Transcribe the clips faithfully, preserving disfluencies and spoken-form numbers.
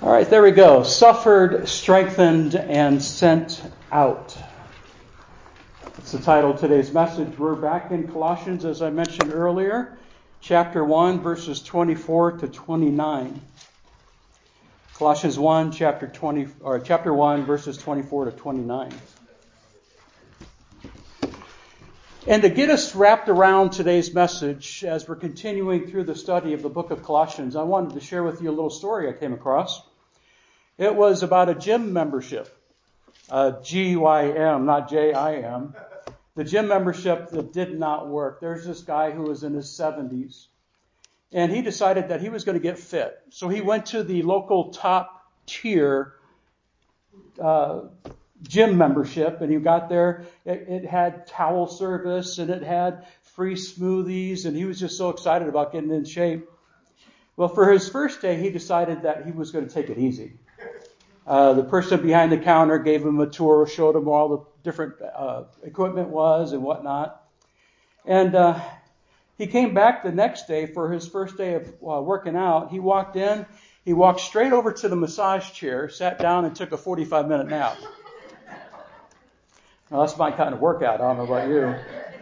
All right, there we go. Suffered, strengthened, and sent out. That's the title of today's message. We're back in Colossians, as I mentioned earlier, chapter one, verses twenty-four to twenty-nine. Colossians one, chapter twenty, or chapter one, verses twenty-four to twenty-nine. And to get us wrapped around today's message, as we're continuing through the study of the book of Colossians, I wanted to share with you a little story I came across. It was about a gym membership, uh, G Y M, not J I M. The gym membership that did not work. There's this guy who was in his seventies, and he decided that he was going to get fit. So he went to the local top tier uh, gym membership, and he got there. It, it had towel service, and it had free smoothies, and he was just so excited about getting in shape. Well, for his first day, he decided that he was going to take it easy. Uh, the person behind the counter gave him a tour, showed him all the different uh, equipment was and whatnot. And uh, he came back the next day for his first day of uh, working out. He walked in, he walked straight over to the massage chair, sat down, and took a forty-five minute nap. Now, that's my kind of workout. I don't know about you.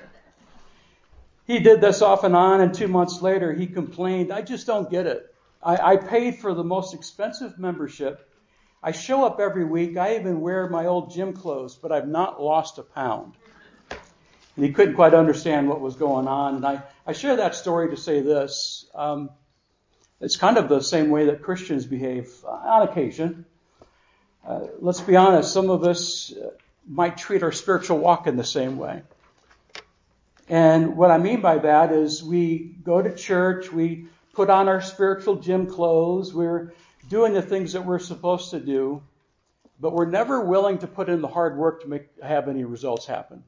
He did this off and on, and two months later, he complained, I just don't get it. I, I paid for the most expensive membership. I show up every week. I even wear my old gym clothes, but I've not lost a pound. And he couldn't quite understand what was going on. And I, I share that story to say this. Um, it's kind of the same way that Christians behave on occasion. Uh, let's be honest, some of us might treat our spiritual walk in the same way. And what I mean by that is we go to church, we put on our spiritual gym clothes, we're doing the things that we're supposed to do, but we're never willing to put in the hard work to make have any results happen.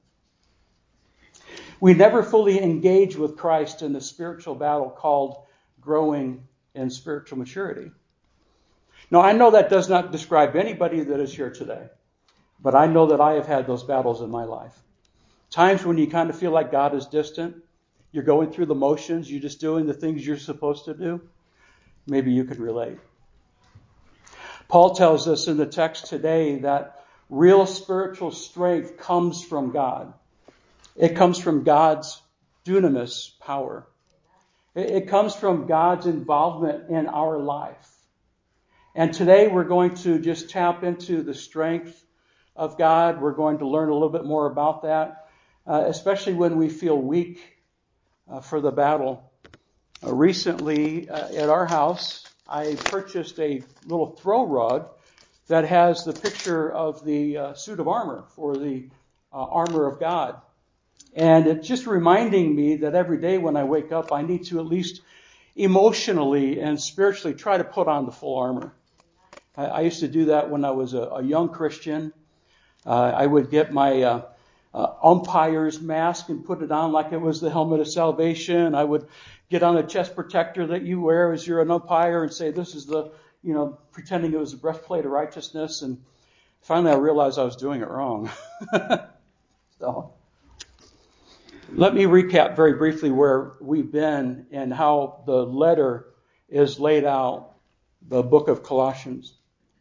We never fully engage with Christ in the spiritual battle called growing in spiritual maturity. Now, I know that does not describe anybody that is here today, but I know that I have had those battles in my life. Times when you kind of feel like God is distant, you're going through the motions, you're just doing the things you're supposed to do. Maybe you could relate. Paul tells us in the text today that real spiritual strength comes from God. It comes from God's dunamis power. It comes from God's involvement in our life. And today we're going to just tap into the strength of God. We're going to learn a little bit more about that, uh, especially when we feel weak uh, for the battle. Uh, recently uh, at our house, I purchased a little throw rug that has the picture of the uh, suit of armor for the uh, armor of God. And it's just reminding me that every day when I wake up, I need to at least emotionally and spiritually try to put on the full armor. I, I used to do that when I was a, a young Christian. Uh, I would get my uh, uh, umpire's mask and put it on like it was the helmet of salvation. I would get on a chest protector that you wear as you're an umpire and say, this is the, you know, pretending it was the breastplate of righteousness. And finally I realized I was doing it wrong. So let me recap very briefly where we've been and how the letter is laid out, the book of Colossians.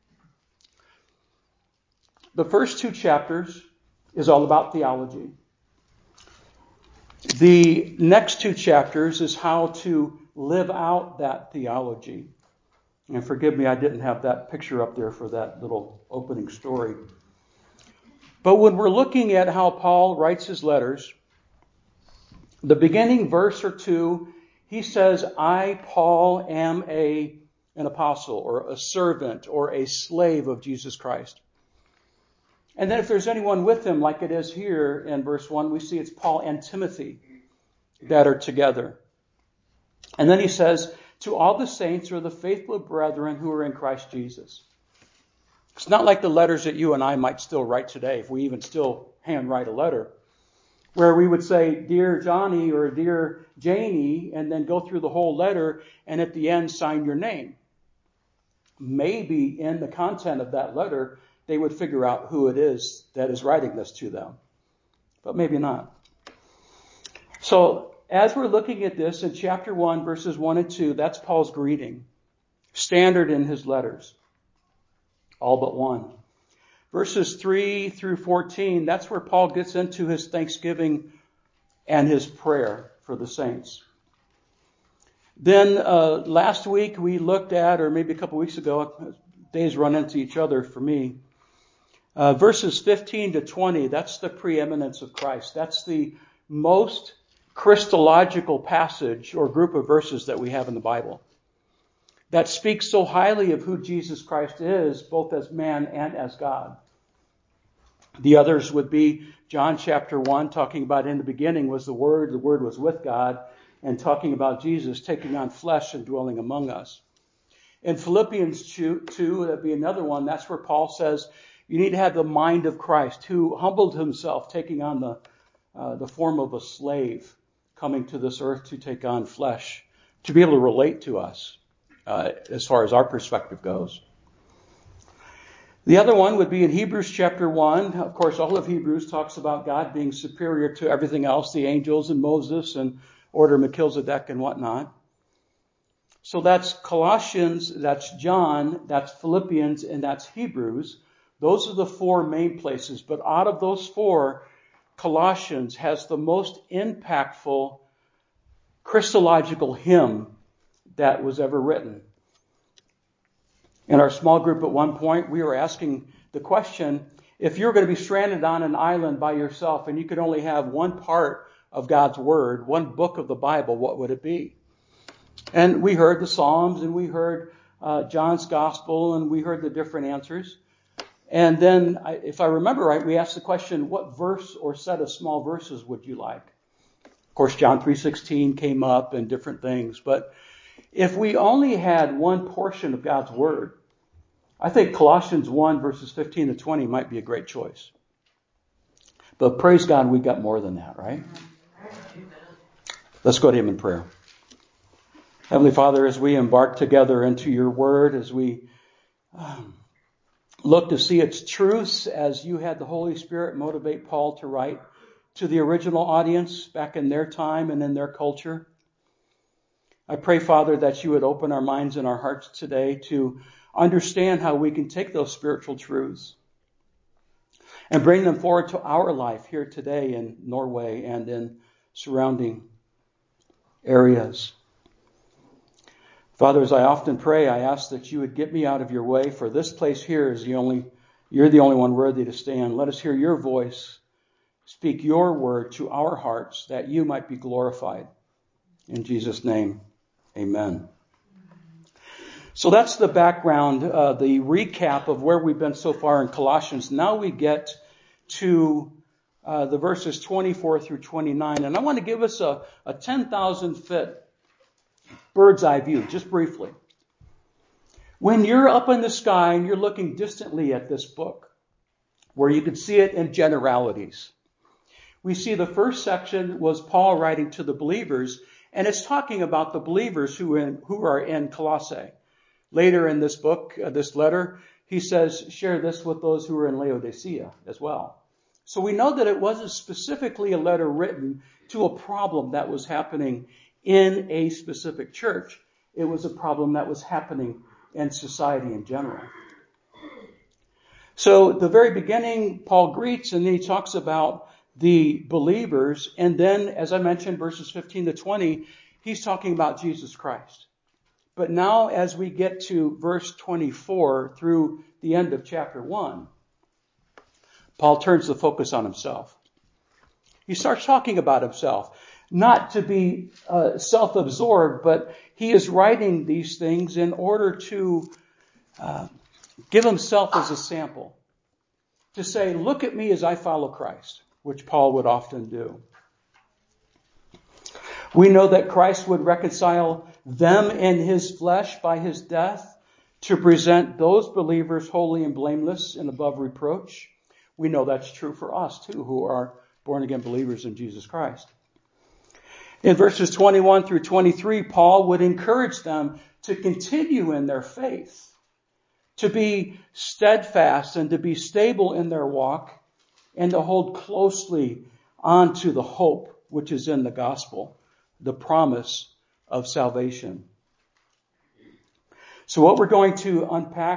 The first two chapters is all about theology. The next two chapters is how to live out that theology. And forgive me, I didn't have that picture up there for that little opening story. But when we're looking at how Paul writes his letters, the beginning verse or two, he says, I, Paul, am a, an apostle or a servant or a slave of Jesus Christ. And then if there's anyone with him, like it is here in verse one, we see it's Paul and Timothy that are together. And then he says, to all the saints or the faithful brethren who are in Christ Jesus. It's not like the letters that you and I might still write today, if we even still handwrite a letter, where we would say, dear Johnny or dear Janie, and then go through the whole letter and at the end sign your name. Maybe in the content of that letter, they would figure out who it is that is writing this to them. But maybe not. So as we're looking at this in chapter one, verses one and two, that's Paul's greeting. Standard in his letters. all but one. Verses three through fourteen, that's where Paul gets into his thanksgiving and his prayer for the saints. Then uh, last week we looked at, or maybe a couple weeks ago, days run into each other for me, uh, verses fifteen to twenty, that's the preeminence of Christ. That's the most Christological passage or group of verses that we have in the Bible that speaks so highly of who Jesus Christ is, both as man and as God. The others would be John chapter one, talking about in the beginning was the Word, the Word was with God, and talking about Jesus taking on flesh and dwelling among us. In Philippians two, that'd be another one, that's where Paul says you need to have the mind of Christ, who humbled himself, taking on the, uh, the form of a slave, coming to this earth to take on flesh, to be able to relate to us. Uh, as far as our perspective goes. The other one would be in Hebrews chapter one. Of course, all of Hebrews talks about God being superior to everything else, the angels and Moses and Order Melchizedek and whatnot. So that's Colossians, that's John, that's Philippians, and that's Hebrews. Those are the four main places. But out of those four, Colossians has the most impactful Christological hymn that was ever written. In our small group at one point, we were asking the question, if you're going to be stranded on an island by yourself and you could only have one part of God's Word, one book of the Bible, what would it be? And we heard the Psalms and we heard uh, John's Gospel and we heard the different answers. And then, I, if I remember right, we asked the question, what verse or set of small verses would you like? Of course, John three sixteen came up and different things, but if we only had one portion of God's Word, I think Colossians one verses fifteen to twenty might be a great choice. But praise God, we got more than that, right? Let's go to Him in prayer. Heavenly Father, as we embark together into your Word, as we um, look to see its truths, as you had the Holy Spirit motivate Paul to write to the original audience back in their time and in their culture, I pray, Father, that you would open our minds and our hearts today to understand how we can take those spiritual truths and bring them forward to our life here today in Norway and in surrounding areas. Father, as I often pray, I ask that you would get me out of your way, for this place here is the only, you're the only one worthy to stand. Let us hear your voice, speak your word to our hearts, that you might be glorified. In Jesus' name. Amen. So that's the background, uh, the recap of where we've been so far in Colossians. Now we get to uh, the verses twenty-four through twenty-nine. And I want to give us a, a ten thousand foot bird's eye view, just briefly. When you're up in the sky and you're looking distantly at this book, where you can see it in generalities, we see the first section was Paul writing to the believers. And it's talking about the believers who, in, who are in Colossae. Later in this book, uh, this letter, he says, share this with those who are in Laodicea as well. So we know that it wasn't specifically a letter written to a problem that was happening in a specific church. It was a problem that was happening in society in general. So the very beginning, Paul greets, and then he talks about the believers. And then, as I mentioned, verses fifteen to twenty, he's talking about Jesus Christ. But now, as we get to verse twenty-four through the end of chapter one, Paul turns the focus on himself. He starts talking about himself, not to be uh, self-absorbed, but he is writing these things in order to uh, give himself as a sample. To say, look at me as I follow Christ, which Paul would often do. We know that Christ would reconcile them in his flesh by his death to present those believers holy and blameless and above reproach. We know that's true for us too, who are born again believers in Jesus Christ. In verses twenty-one through twenty-three, Paul would encourage them to continue in their faith, to be steadfast and to be stable in their walk, and to hold closely onto the hope which is in the gospel, the promise of salvation. So what we're going to unpack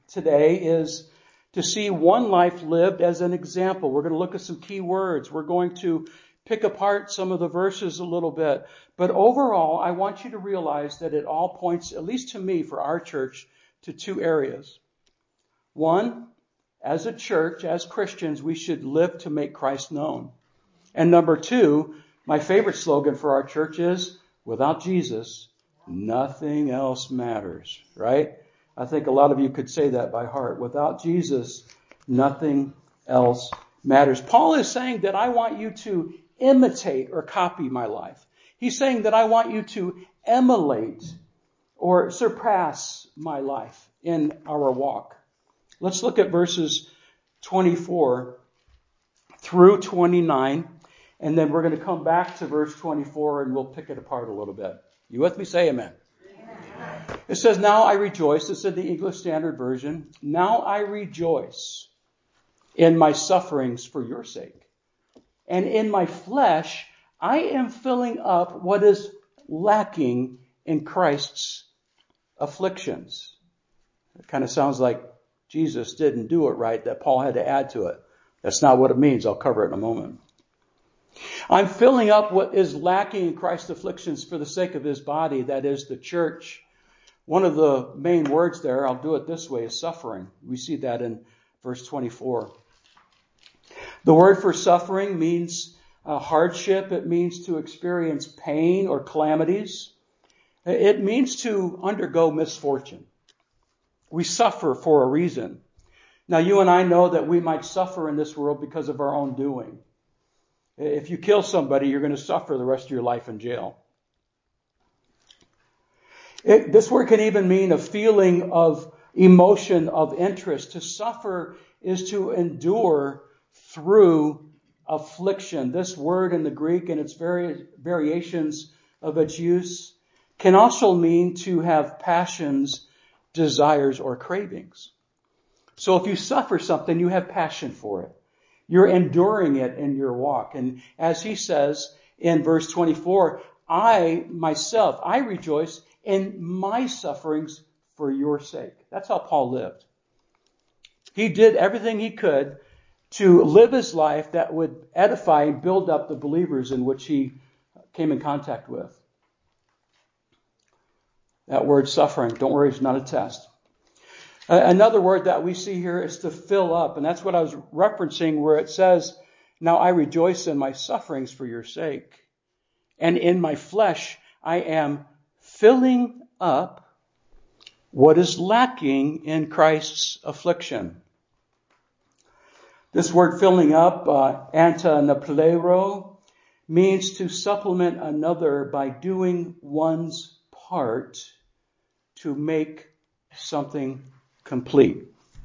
today is to see one life lived as an example. We're going to look at some key words. We're going to pick apart some of the verses a little bit. But overall, I want you to realize that it all points, at least to me, for our church, to two areas. One, as a church, as Christians, we should live to make Christ known. And number two, my favorite slogan for our church is, without Jesus, nothing else matters, right? I think a lot of you could say that by heart. Without Jesus, nothing else matters. Paul is saying that I want you to imitate or copy my life. He's saying that I want you to emulate or surpass my life in our walk. Let's look at verses twenty-four through twenty-nine, and then we're going to come back to verse twenty-four and we'll pick it apart a little bit. You with me? Say amen. It says, now I rejoice. This is the English Standard Version. Now I rejoice in my sufferings for your sake. And in my flesh, I am filling up what is lacking in Christ's afflictions. It kind of sounds like Jesus didn't do it right, that Paul had to add to it. That's not what it means. I'll cover it in a moment. I'm filling up what is lacking in Christ's afflictions for the sake of his body, that is the church. One of the main words there, I'll do it this way, is suffering. We see that in verse twenty-four. The word for suffering means uh, hardship. It means to experience pain or calamities. It means to undergo misfortune. We suffer for a reason. Now, you and I know that we might suffer in this world because of our own doing. If you kill somebody, you're going to suffer the rest of your life in jail. It, this word can even mean a feeling of emotion, of interest. To suffer is to endure through affliction. This word in the Greek and its various variations of its use can also mean to have passions, desires, or cravings. So if you suffer something, you have passion for it. You're enduring it in your walk. And as he says in verse twenty-four, I myself, I rejoice in my sufferings for your sake. That's how Paul lived. He did everything he could to live his life that would edify and build up the believers in which he came in contact with. That word suffering, don't worry, it's not a test. Another word that we see here is to fill up. And that's what I was referencing where it says, now I rejoice in my sufferings for your sake. And in my flesh, I am filling up what is lacking in Christ's affliction. This word filling up, uh, antanapleiro, means to supplement another by doing one's part to make something complete.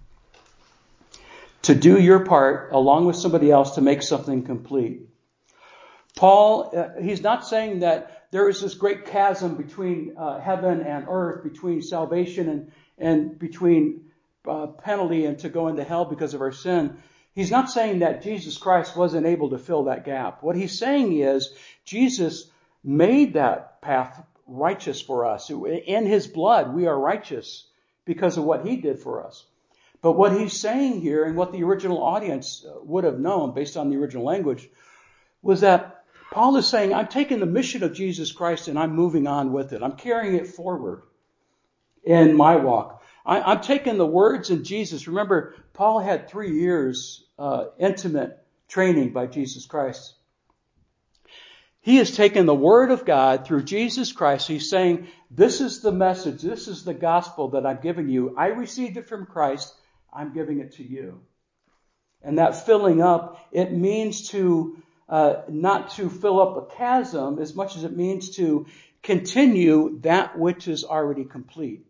To do your part along with somebody else to make something complete. Paul, uh, he's not saying that there is this great chasm between uh, heaven and earth, between salvation and, and between uh, penalty and to go into hell because of our sin. He's not saying that Jesus Christ wasn't able to fill that gap. What he's saying is Jesus made that path righteous for us. In his blood, we are righteous because of what he did for us. But what he's saying here, and what the original audience would have known based on the original language, was that Paul is saying, I'm taking the mission of Jesus Christ and I'm moving on with it. I'm carrying it forward in my walk. I, I'm taking the words in Jesus. Remember, Paul had three years uh, intimate training by Jesus Christ. He has taken the word of God through Jesus Christ. He's saying, this is the message. This is the gospel that I'm giving you. I received it from Christ. I'm giving it to you. And that filling up, it means to uh, not to fill up a chasm as much as it means to continue that which is already complete.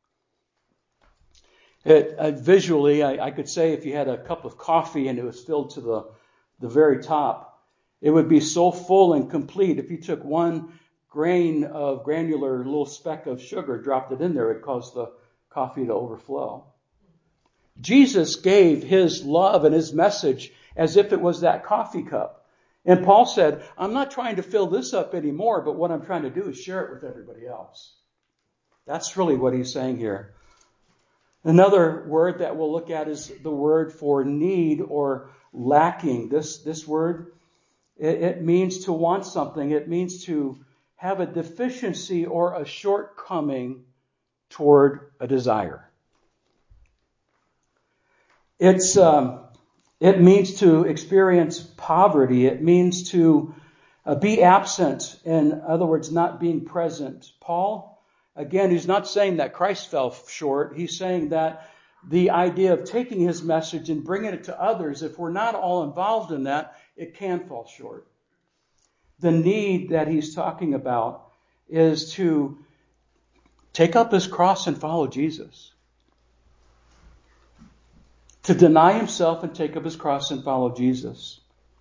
It, uh, visually, I, I could say if you had a cup of coffee and it was filled to the, the very top, it would be so full and complete. If you took one grain of granular little speck of sugar, dropped it in there, it caused the coffee to overflow. Jesus gave his love and his message as if it was that coffee cup. And Paul said, I'm not trying to fill this up anymore, but what I'm trying to do is share it with everybody else. That's really what he's saying here. Another word that we'll look at is the word for need or lacking. This, this word, it, it means to want something. It means to have a deficiency or a shortcoming toward a desire. It's um, it means to experience poverty. It means to uh, be absent. In other words, not being present. Paul, again, he's not saying that Christ fell short. He's saying that the idea of taking his message and bringing it to others, if we're not all involved in that, it can fall short. The need that he's talking about is to take up his cross and follow Jesus. To deny himself and take up his cross and follow Jesus.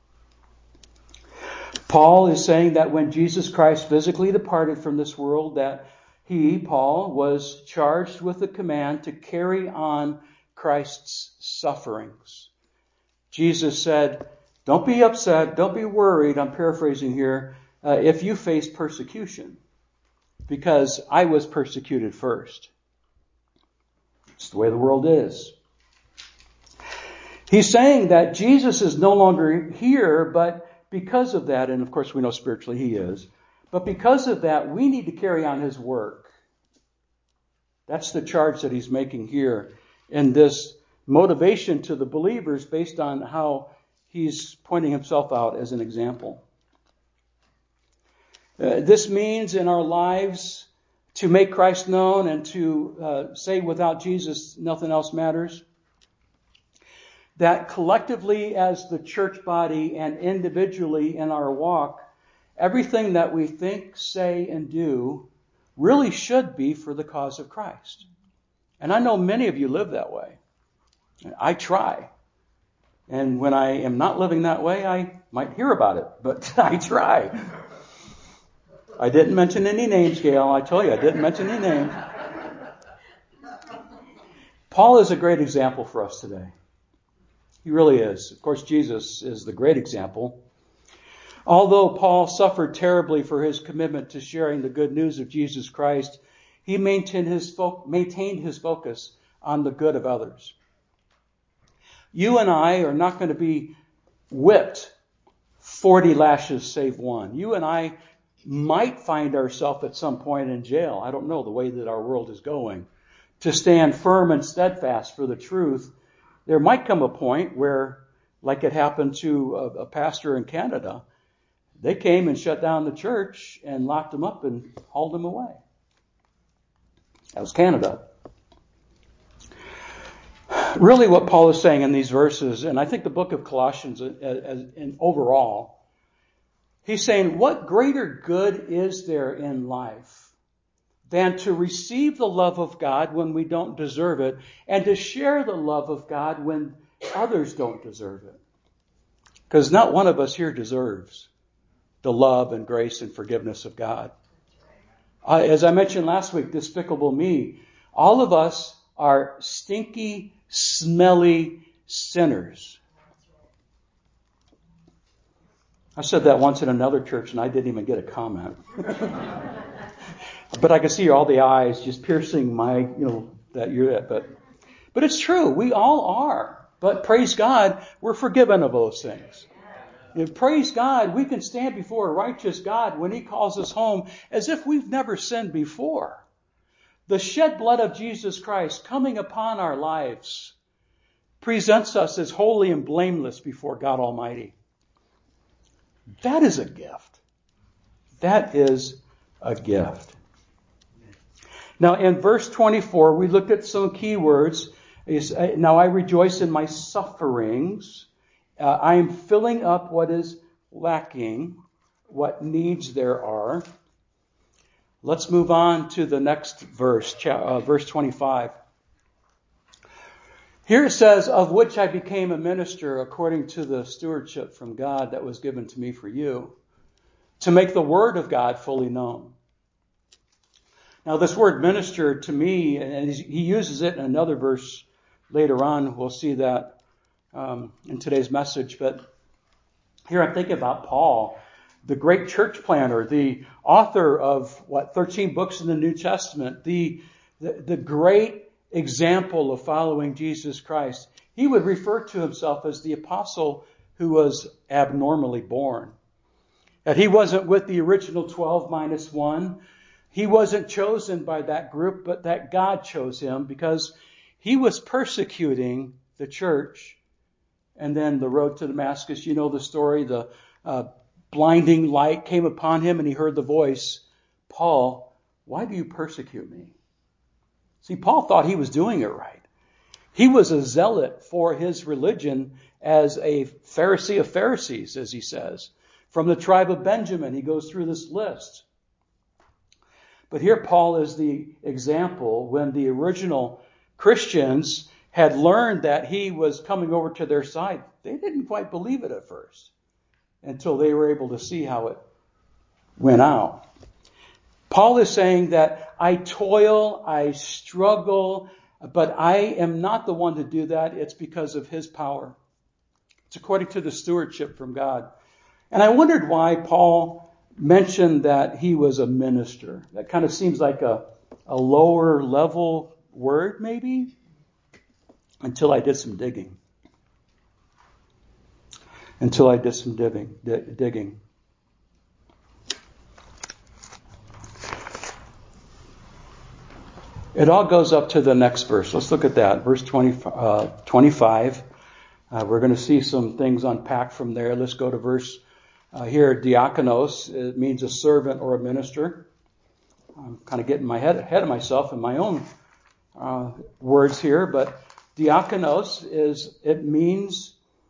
Paul is saying that when Jesus Christ physically departed from this world, that he, Paul, was charged with the command to carry on Christ's sufferings. Jesus said, don't be upset, don't be worried, I'm paraphrasing here, uh, if you face persecution, because I was persecuted first. It's the way the world is. He's saying that Jesus is no longer here, but because of that, and of course we know spiritually he is, but because of that, we need to carry on his work. That's the charge that he's making here in this motivation to the believers based on how he's pointing himself out as an example. Uh, this means in our lives to make Christ known and to uh, say without Jesus nothing else matters. That collectively as the church body and individually in our walk, everything that we think, say, and do really should be for the cause of Christ. And I know many of you live that way. I try. And when I am not living that way, I might hear about it, but I try. I didn't mention any names, Gail. I tell you, I didn't mention any names. Paul is a great example for us today. He really is. Of course, Jesus is the great example. Although Paul suffered terribly for his commitment to sharing the good news of Jesus Christ, he maintained his, fo- maintained his focus on the good of others. You and I are not going to be whipped forty lashes save one. You and I might find ourselves at some point in jail. I don't know the way that our world is going. To stand firm and steadfast for the truth, there might come a point where, like it happened to a, a pastor in Canada, they came and shut down the church and locked him up and hauled him away. That was Canada. Really what Paul is saying in these verses, and I think the book of Colossians as, as, in overall, he's saying, what greater good is there in life than to receive the love of God when we don't deserve it, and to share the love of God when others don't deserve it? Because not one of us here deserves the love and grace and forgiveness of God. Uh, as I mentioned last week, Despicable Me, all of us are stinky, smelly sinners. I said that once in another church and I didn't even get a comment. But I can see all the eyes just piercing my, you know, that you're at. But, but it's true. We all are. But praise God, we're forgiven of those things. And praise God, we can stand before a righteous God when he calls us home as if we've never sinned before. The shed blood of Jesus Christ coming upon our lives presents us as holy and blameless before God Almighty. That is a gift. That is a gift. Now in verse twenty-four, we looked at some key words. Now I rejoice in my sufferings. Uh, I am filling up what is lacking, what needs there are. Let's move on to the next verse, uh, verse twenty-five. Here it says, of which I became a minister according to the stewardship from God that was given to me for you, to make the word of God fully known. Now this word minister to me, and he uses it in another verse later on, we'll see that um, in today's message, but here I'm thinking about Paul, the great church planner, the author of, what, thirteen books in the New Testament, the, the, the great example of following Jesus Christ, he would refer to himself as the apostle who was abnormally born. That he wasn't with the original twelve minus one. He wasn't chosen by that group, but that God chose him because he was persecuting the church. And then the road to Damascus, you know the story, the uh, blinding light came upon him and he heard the voice, Paul, why do you persecute me? See, Paul thought he was doing it right. He was a zealot for his religion as a Pharisee of Pharisees, as he says. From the tribe of Benjamin, he goes through this list. But here Paul is the example when the original Christians had learned that he was coming over to their side. They didn't quite believe it at first until they were able to see how it went out. Paul is saying that I toil, I struggle, but I am not the one to do that. It's because of his power. It's according to the stewardship from God. And I wondered why Paul mentioned that he was a minister. That kind of seems like a, a lower level word, maybe, until I did some digging. Until I did some digging. digging. It all goes up to the next verse. Let's look at that. Verse twenty, uh, twenty-five. Uh, we're going to see some things unpacked from there. Let's go to verse uh, here. Diakonos. It means a servant or a minister. I'm kind of getting my head ahead of myself in my own uh, words here, but diakonos is, it means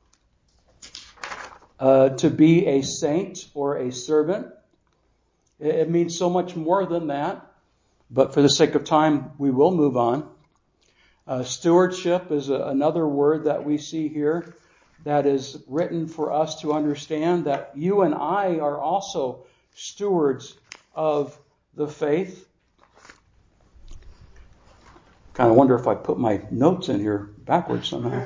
uh, to be a saint or a servant. It, it means so much more than that. But for the sake of time, we will move on. Uh, stewardship is a, another word that we see here that is written for us to understand that you and I are also stewards of the faith. Kind of wonder if I put my notes in here backwards somehow.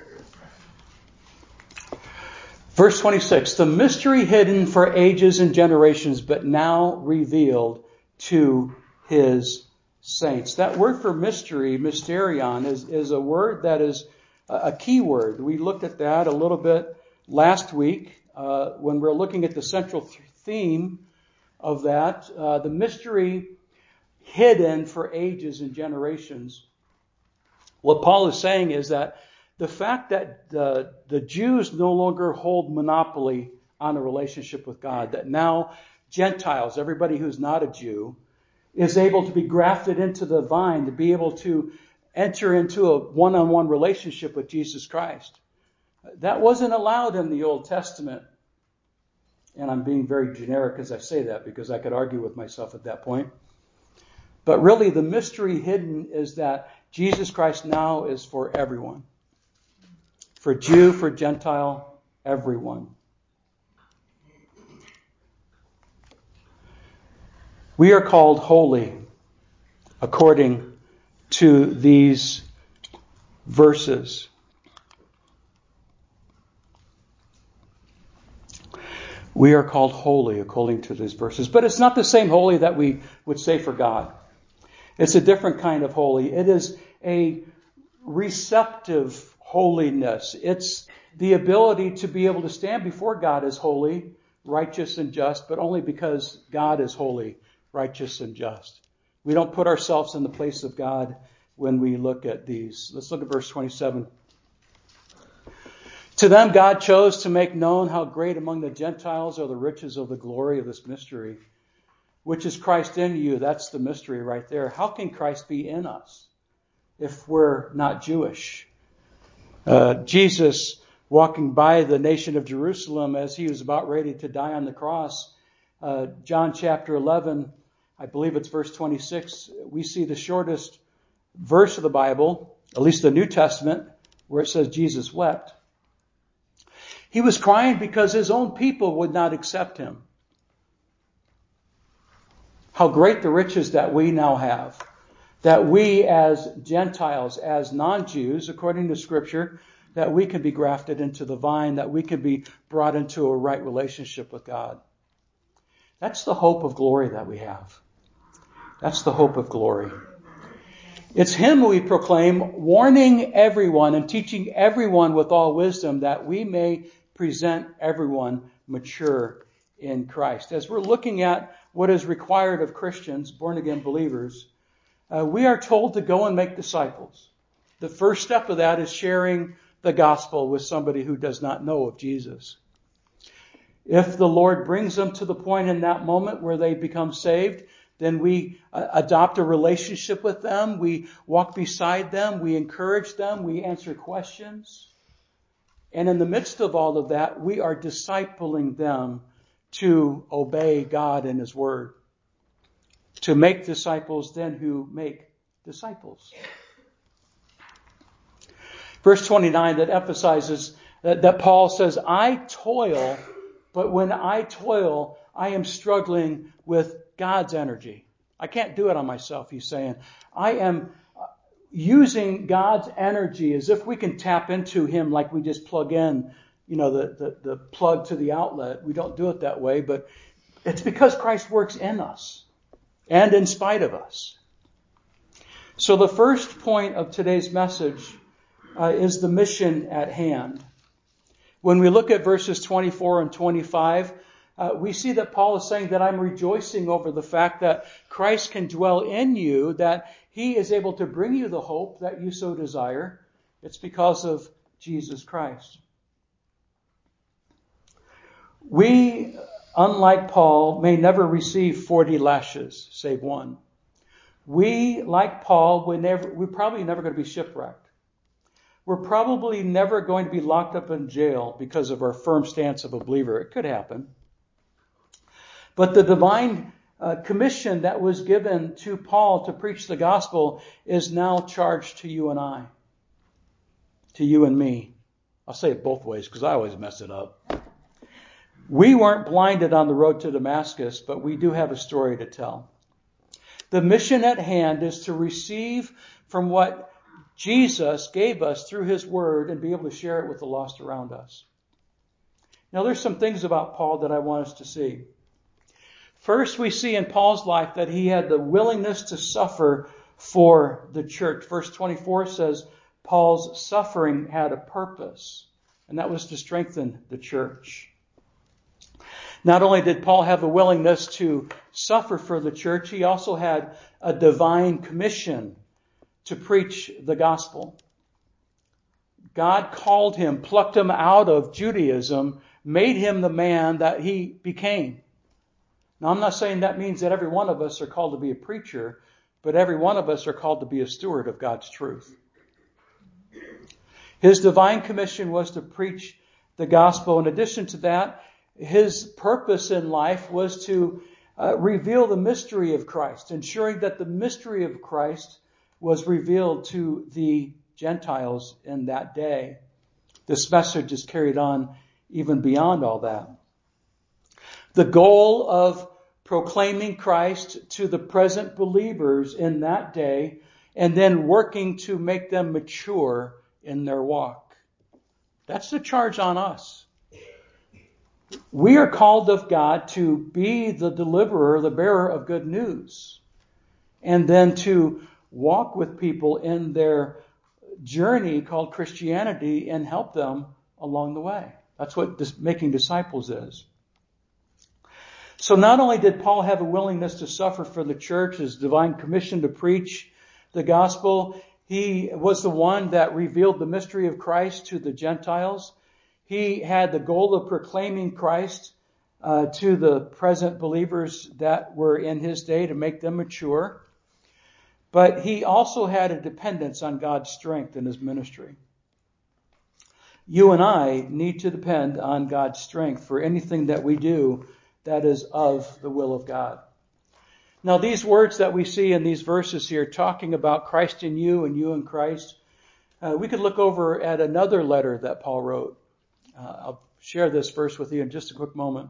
Verse twenty-six, the mystery hidden for ages and generations, but now revealed to his saints. That word for mystery, mysterion, is, is a word that is a key word. We looked at that a little bit last week uh, when we were looking at the central th- theme of that. Uh, the mystery hidden for ages and generations. What Paul is saying is that the fact that the, the Jews no longer hold monopoly on a relationship with God, that now Gentiles, everybody who's not a Jew, is able to be grafted into the vine, to be able to enter into a one-on-one relationship with Jesus Christ. That wasn't allowed in the Old Testament. And I'm being very generic as I say that because I could argue with myself at that point. But really the mystery hidden is that Jesus Christ now is for everyone. For Jew, for Gentile, everyone. We are called holy according to these verses. We are called holy according to these verses. But it's not the same holy that we would say for God. It's a different kind of holy. It is a receptive holiness. It's the ability to be able to stand before God as holy, righteous, and just, but only because God is holy, righteous, and just. We don't put ourselves in the place of God when we look at these. Let's look at verse twenty-seven. To them God chose to make known how great among the Gentiles are the riches of the glory of this mystery, which is Christ in you. That's the mystery right there. How can Christ be in us if we're not Jewish? Uh, Jesus, walking by the nation of Jerusalem as he was about ready to die on the cross, uh, John chapter eleven, I believe it's verse twenty-six, we see the shortest verse of the Bible, at least the New Testament, where it says Jesus wept. He was crying because his own people would not accept him. How great the riches that we now have. That we as Gentiles, as non-Jews, according to Scripture, that we can be grafted into the vine, that we can be brought into a right relationship with God. That's the hope of glory that we have. That's the hope of glory. It's him we proclaim, warning everyone and teaching everyone with all wisdom, that we may present everyone mature in Christ. As we're looking at what is required of Christians, born-again believers, uh, we are told to go and make disciples. The first step of that is sharing the gospel with somebody who does not know of Jesus. If the Lord brings them to the point in that moment where they become saved, then we uh, adopt a relationship with them. We walk beside them. We encourage them. We answer questions. And in the midst of all of that, we are discipling them to obey God and His Word. To make disciples then who make disciples. Verse twenty-nine that emphasizes that, that Paul says, I toil, but when I toil, I am struggling with God's energy. I can't do it on myself, he's saying. I am using God's energy as if we can tap into Him like we just plug in, you know, the, the, the plug to the outlet. We don't do it that way, but it's because Christ works in us and in spite of us. So the first point of today's message uh, is the mission at hand. When we look at verses twenty-four and twenty-five, Uh, we see that Paul is saying that I'm rejoicing over the fact that Christ can dwell in you, that He is able to bring you the hope that you so desire. It's because of Jesus Christ. We, unlike Paul, may never receive forty lashes, save one. We, like Paul, we never, we're probably never going to be shipwrecked. We're probably never going to be locked up in jail because of our firm stance of a believer. It could happen. But the divine uh, commission that was given to Paul to preach the gospel is now charged to you and I. To you and me. I'll say it both ways because I always mess it up. We weren't blinded on the road to Damascus, but we do have a story to tell. The mission at hand is to receive from what Jesus gave us through His Word and be able to share it with the lost around us. Now there's some things about Paul that I want us to see. First, we see in Paul's life that he had the willingness to suffer for the church. Verse twenty-four says Paul's suffering had a purpose, and that was to strengthen the church. Not only did Paul have the willingness to suffer for the church, he also had a divine commission to preach the gospel. God called him, plucked him out of Judaism, made him the man that he became. Now, I'm not saying that means that every one of us are called to be a preacher, but every one of us are called to be a steward of God's truth. His divine commission was to preach the gospel. In addition to that, his purpose in life was to uh, reveal the mystery of Christ, ensuring that the mystery of Christ was revealed to the Gentiles in that day. This message is carried on even beyond all that. The goal of proclaiming Christ to the present believers in that day and then working to make them mature in their walk. That's the charge on us. We are called of God to be the deliverer, the bearer of good news, and then to walk with people in their journey called Christianity and help them along the way. That's what this making disciples is. So not only did Paul have a willingness to suffer for the church, his divine commission to preach the gospel, he was the one that revealed the mystery of Christ to the Gentiles. He had the goal of proclaiming Christ uh, to the present believers that were in his day to make them mature. But he also had a dependence on God's strength in his ministry. You and I need to depend on God's strength for anything that we do that is of the will of God. Now, these words that we see in these verses here, talking about Christ in you and you in Christ, uh, we could look over at another letter that Paul wrote. Uh, I'll share this verse with you in just a quick moment.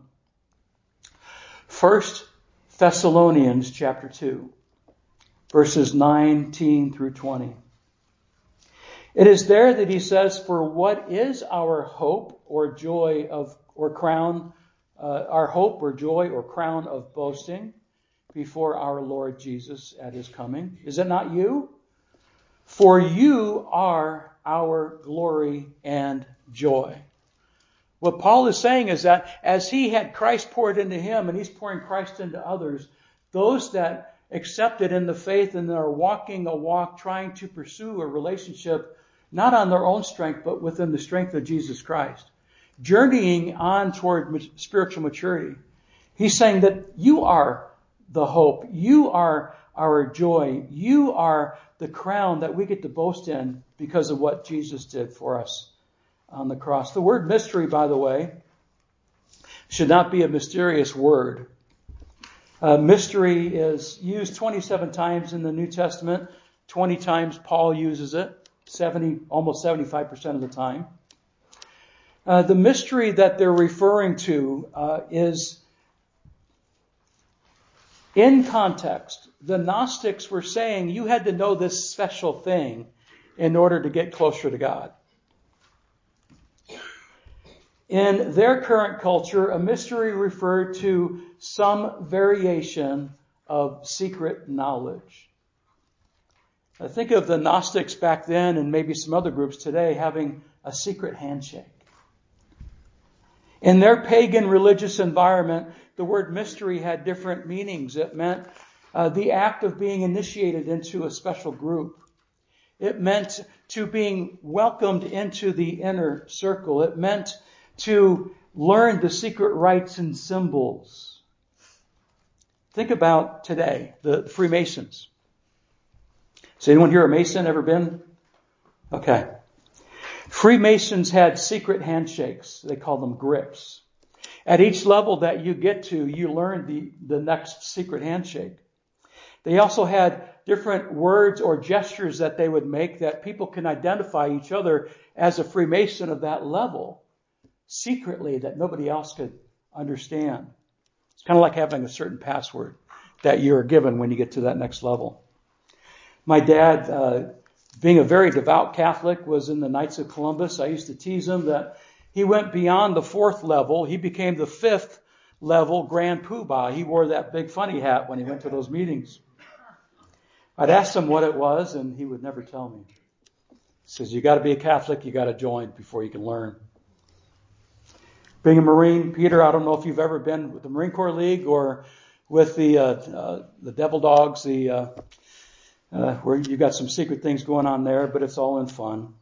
First Thessalonians chapter two, verses nineteen through twenty. It is there that he says, "For what is our hope or joy of or crown, uh, our hope or joy or crown of boasting before our Lord Jesus at His coming? Is it not you? For you are our glory and joy. What Paul is saying is that as he had Christ poured into him and he's pouring Christ into others, those that accept it in the faith and are walking a walk trying to pursue a relationship not on their own strength but within the strength of Jesus Christ, journeying on toward spiritual maturity. He's saying that you are the hope. You are our joy. You are the crown that we get to boast in because of what Jesus did for us on the cross. The word mystery, by the way, should not be a mysterious word. Uh, mystery is used twenty-seven times in the New Testament. twenty times Paul uses it. seventy, almost seventy-five percent of the time. Uh, the mystery that they're referring to uh, is, in context, the Gnostics were saying you had to know this special thing in order to get closer to God. In their current culture, a mystery referred to some variation of secret knowledge. I think of the Gnostics back then and maybe some other groups today having a secret handshake. In their pagan religious environment, the word mystery had different meanings. It meant uh, the act of being initiated into a special group. It meant to being welcomed into the inner circle. It meant to learn the secret rites and symbols. Think about today, the Freemasons. Has anyone here a Mason? Ever been? Okay. Freemasons had secret handshakes. They called them grips. At each level that you get to, you learn the, the next secret handshake. They also had different words or gestures that they would make that people can identify each other as a Freemason of that level secretly that nobody else could understand. It's kind of like having a certain password that you're given when you get to that next level. My dad, uh, being a very devout Catholic, was in the Knights of Columbus. I used to tease him that he went beyond the fourth level. He became the fifth level Grand Poobah. He wore that big funny hat when he went to those meetings. I'd ask him what it was, and he would never tell me. He says, you got to be a Catholic, you got to join before you can learn. Being a Marine, Peter, I don't know if you've ever been with the Marine Corps League or with the uh, uh, the Devil Dogs, the uh, uh, where you got some secret things going on there, but it's all in fun.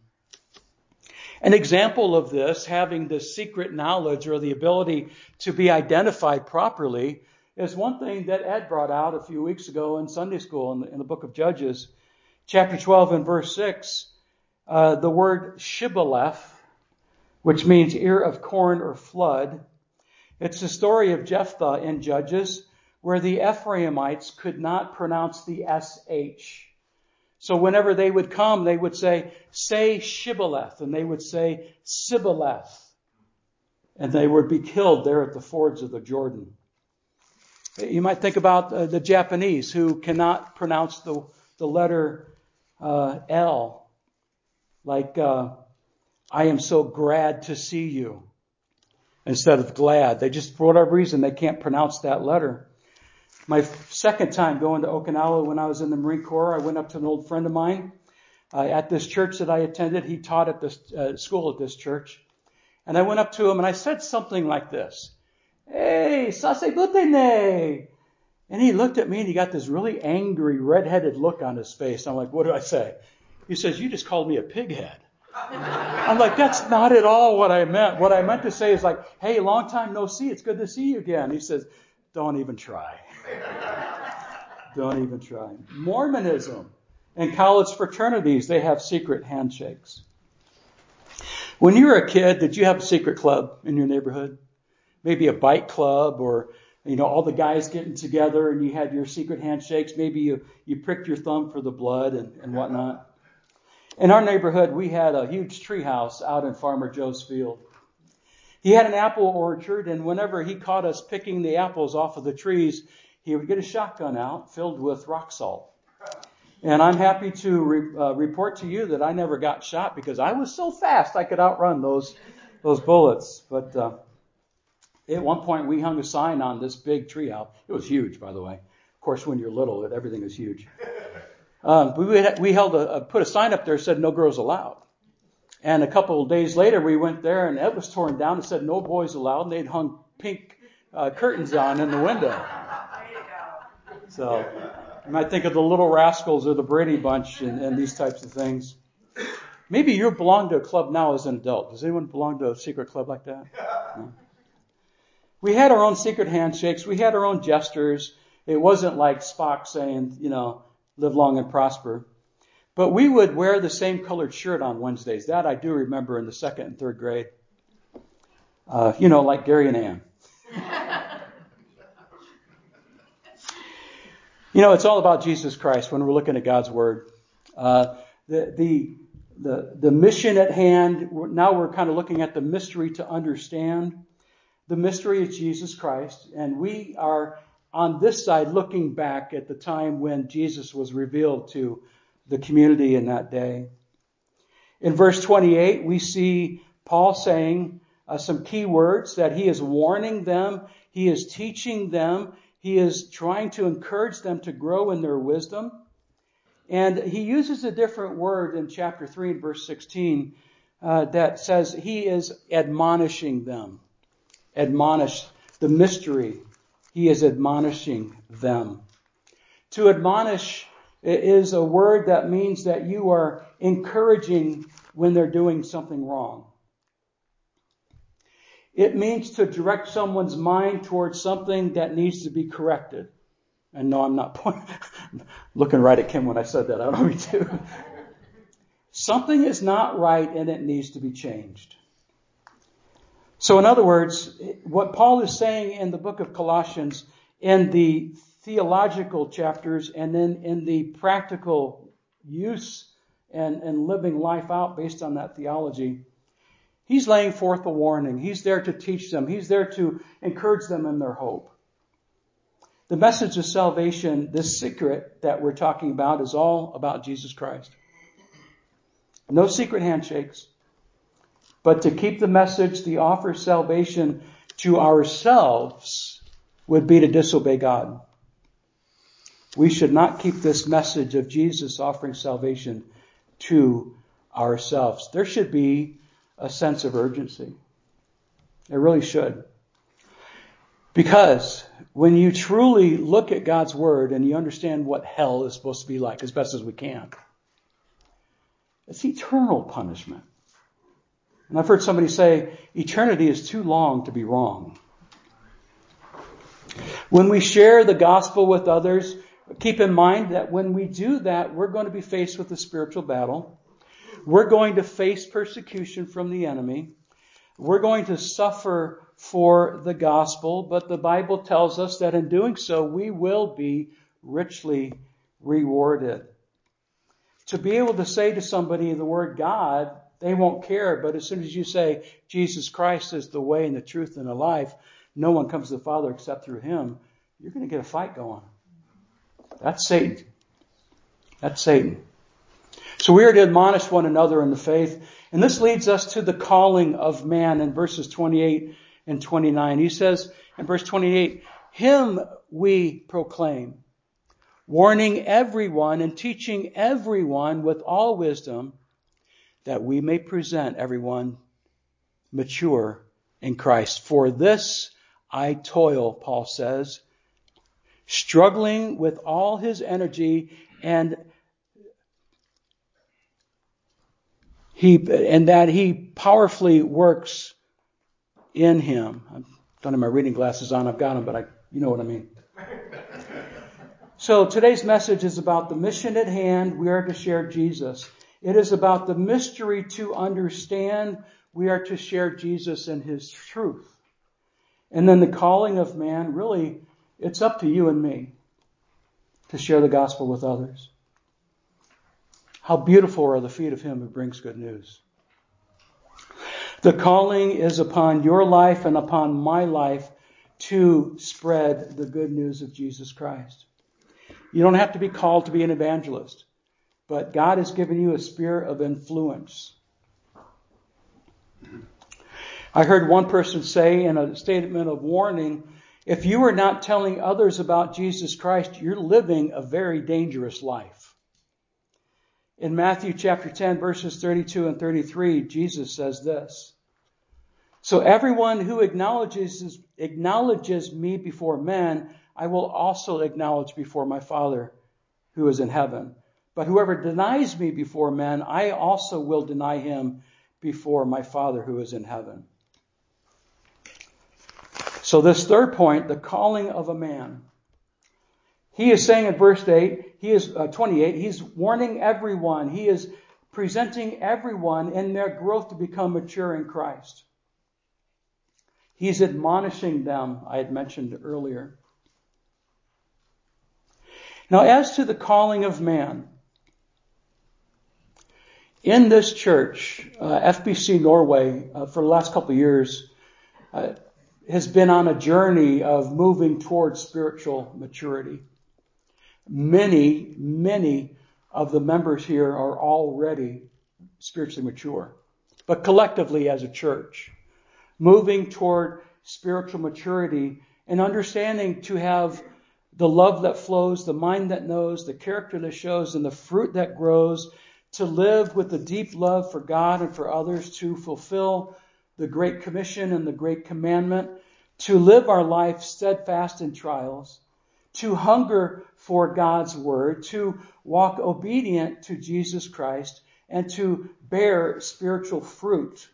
An example of this, having the secret knowledge or the ability to be identified properly, is one thing that Ed brought out a few weeks ago in Sunday school in the, in the book of Judges, chapter twelve and verse six. Uh, the word shibboleth, which means ear of corn or flood. It's the story of Jephthah in Judges, where the Ephraimites could not pronounce the S H. So whenever they would come, they would say, say Shibboleth, and they would say Sibboleth. And they would be killed there at the fords of the Jordan. You might think about uh, the Japanese who cannot pronounce the, the letter uh, L, like uh, I am so glad to see you, instead of glad. They just, for whatever reason, they can't pronounce that letter. My second time going to Okinawa when I was in the Marine Corps, I went up to an old friend of mine uh, at this church that I attended. He taught at this uh, school at this church. And I went up to him and I said something like this. Hey, sasebute ne. And he looked at me and he got this really angry, red-headed look on his face. I'm like, what did I say? He says, you just called me a pighead. I'm like, that's not at all what I meant. What I meant to say is like, hey, long time no see. It's good to see you again. He says, don't even try. Don't even try. Mormonism and college fraternities, they have secret handshakes. When you were a kid, did you have a secret club in your neighborhood? Maybe a bike club, or, you know, all the guys getting together and you had your secret handshakes. Maybe you, you pricked your thumb for the blood and, and whatnot. In our neighborhood, we had a huge tree house out in Farmer Joe's field. He had an apple orchard, and whenever he caught us picking the apples off of the trees, he would get a shotgun out filled with rock salt. And I'm happy to re, uh, report to you that I never got shot because I was so fast I could outrun those those bullets. But uh, at one point, we hung a sign on this big tree house. It was huge, by the way. Of course, when you're little, everything is huge. Um, we had, we held a, a put a sign up there that said no girls allowed. And a couple of days later, we went there and it was torn down. It said no boys allowed, and they'd hung pink uh, curtains on in the window. So you might think of the Little Rascals or the Brady Bunch and, and these types of things. Maybe you belong to a club now as an adult. Does anyone belong to a secret club like that? No. We had our own secret handshakes. We had our own gestures. It wasn't like Spock saying, you know, live long and prosper. But we would wear the same colored shirt on Wednesdays. That I do remember in the second and third grade. Uh, you know, like Gary and Ann. You know, it's all about Jesus Christ when we're looking at God's Word. Uh, the, the, the, the mission at hand, now we're kind of looking at the mystery to understand. The mystery is Jesus Christ. And we are on this side looking back at the time when Jesus was revealed to the community in that day. In verse twenty-eight, we see Paul saying uh, some key words that he is warning them. He is teaching them. He is trying to encourage them to grow in their wisdom. And he uses a different word in chapter three and verse sixteen uh, that says he is admonishing them. Admonish the mystery. He is admonishing them. To admonish is a word that means that you are encouraging when they're doing something wrong. It means to direct someone's mind towards something that needs to be corrected. And no, I'm not pointing, looking right at Kim when I said that. I don't know me too. Something is not right and it needs to be changed. So in other words, what Paul is saying in the book of Colossians, in the theological chapters and then in the practical use and, and living life out based on that theology, he's laying forth a warning. He's there to teach them. He's there to encourage them in their hope. The message of salvation, this secret that we're talking about, is all about Jesus Christ. No secret handshakes. But to keep the message, the offer of salvation to ourselves would be to disobey God. We should not keep this message of Jesus offering salvation to ourselves. There should be a sense of urgency. It really should. Because when you truly look at God's Word and you understand what hell is supposed to be like as best as we can, it's eternal punishment. And I've heard somebody say, eternity is too long to be wrong. When we share the gospel with others, keep in mind that when we do that, we're going to be faced with a spiritual battle. We're going to face persecution from the enemy. We're going to suffer for the gospel, but the Bible tells us that in doing so, we will be richly rewarded. To be able to say to somebody the word God, they won't care, but as soon as you say Jesus Christ is the way and the truth and the life, no one comes to the Father except through Him, you're going to get a fight going. That's Satan. That's Satan. So we are to admonish one another in the faith. And this leads us to the calling of man in verses twenty-eight and twenty-nine. He says in verse twenty-eight, Him we proclaim, warning everyone and teaching everyone with all wisdom, that we may present everyone mature in Christ. For this I toil, Paul says, struggling with all his energy, and he and that he powerfully works in him. I don't have my reading glasses on. I've got them, but I, you know what I mean. So today's message is about the mission at hand. We are to share Jesus. It is about the mystery to understand. We are to share Jesus and His truth. And then the calling of man, really, it's up to you and me to share the gospel with others. How beautiful are the feet of Him who brings good news. The calling is upon your life and upon my life to spread the good news of Jesus Christ. You don't have to be called to be an evangelist. But God has given you a spirit of influence. I heard one person say in a statement of warning, if you are not telling others about Jesus Christ, you're living a very dangerous life. In Matthew chapter ten, verses thirty-two and thirty-three, Jesus says this. So everyone who acknowledges, acknowledges me before men, I will also acknowledge before my Father who is in heaven. But whoever denies me before men, I also will deny him before my Father who is in heaven. So this third point, the calling of a man. He is saying in verse eight, he is uh, twenty-eight, he's warning everyone. He is presenting everyone in their growth to become mature in Christ. He's admonishing them, I had mentioned earlier. Now, as to the calling of man, in this church, uh, F B C Norway, uh, for the last couple of years, uh, has been on a journey of moving towards spiritual maturity. Many, many of the members here are already spiritually mature, but collectively as a church, moving toward spiritual maturity and understanding to have the love that flows, the mind that knows, the character that shows, and the fruit that grows, to live with a deep love for God and for others, to fulfill the Great Commission and the Great Commandment, to live our life steadfast in trials, to hunger for God's Word, to walk obedient to Jesus Christ, and to bear spiritual fruit.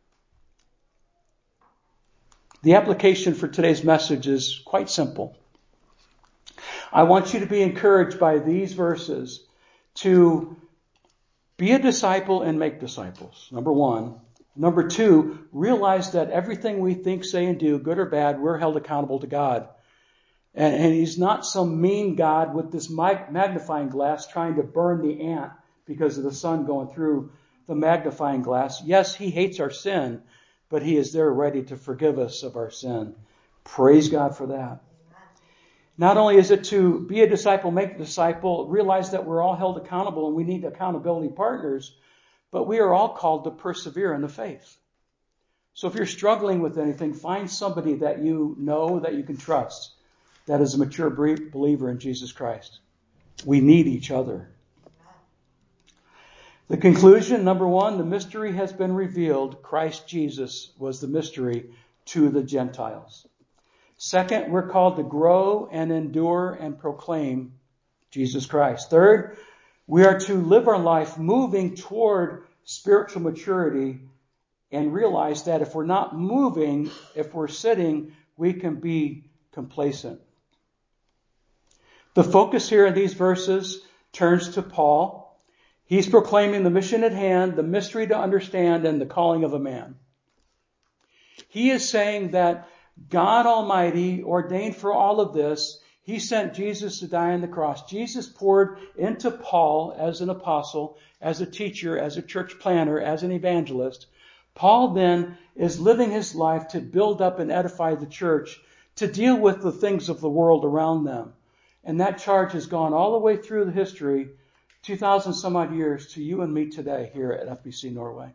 The application for today's message is quite simple. I want you to be encouraged by these verses to be a disciple and make disciples. Number one. Number two, realize that everything we think, say, and do, good or bad, we're held accountable to God. And, and He's not some mean God with this magnifying glass trying to burn the ant because of the sun going through the magnifying glass. Yes, He hates our sin, but He is there ready to forgive us of our sin. Praise God for that. Not only is it to be a disciple, make a disciple, realize that we're all held accountable and we need accountability partners, but we are all called to persevere in the faith. So if you're struggling with anything, find somebody that you know, that you can trust, that is a mature believer in Jesus Christ. We need each other. The conclusion, number one, the mystery has been revealed. Christ Jesus was the mystery to the Gentiles. Second, we're called to grow and endure and proclaim Jesus Christ. Third, we are to live our life moving toward spiritual maturity and realize that if we're not moving, if we're sitting, we can be complacent. The focus here in these verses turns to Paul. He's proclaiming the mission at hand, the mystery to understand, and the calling of a man. He is saying that God Almighty ordained for all of this. He sent Jesus to die on the cross. Jesus poured into Paul as an apostle, as a teacher, as a church planner, as an evangelist. Paul then is living his life to build up and edify the church, to deal with the things of the world around them. And that charge has gone all the way through the history, two thousand some odd years, to you and me today here at F B C Norway.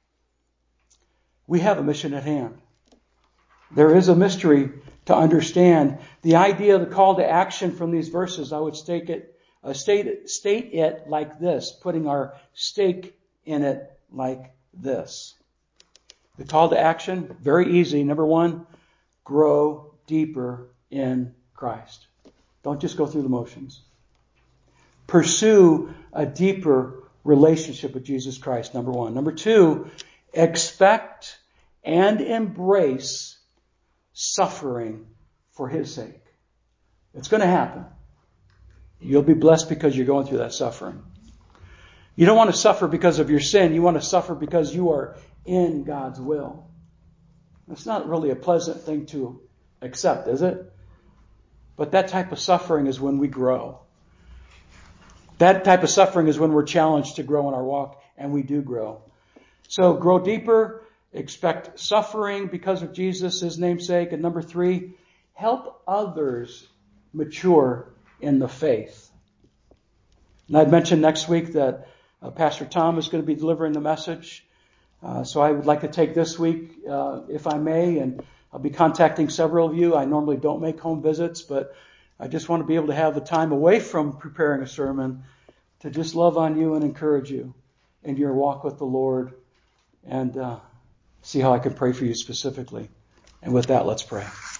We have a mission at hand. There is a mystery to understand. The idea of the call to action from these verses, I would state it, uh, state it, state it like this, putting our stake in it like this. The call to action, very easy. Number one, grow deeper in Christ. Don't just go through the motions. Pursue a deeper relationship with Jesus Christ, number one. Number two, expect and embrace suffering for His sake. It's going to happen. You'll be blessed because you're going through that suffering. You don't want to suffer because of your sin. You want to suffer because you are in God's will. That's not really a pleasant thing to accept, is it? But that type of suffering is when we grow. That type of suffering is when we're challenged to grow in our walk, and we do grow. So grow deeper, expect suffering because of Jesus, His namesake. And number three, help others mature in the faith. And I'd mentioned next week that uh, Pastor Tom is going to be delivering the message. Uh, so I would like to take this week, uh, if I may, and I'll be contacting several of you. I normally don't make home visits, but I just want to be able to have the time away from preparing a sermon to just love on you and encourage you in your walk with the Lord, and uh, see how I can pray for you specifically. And with that, let's pray.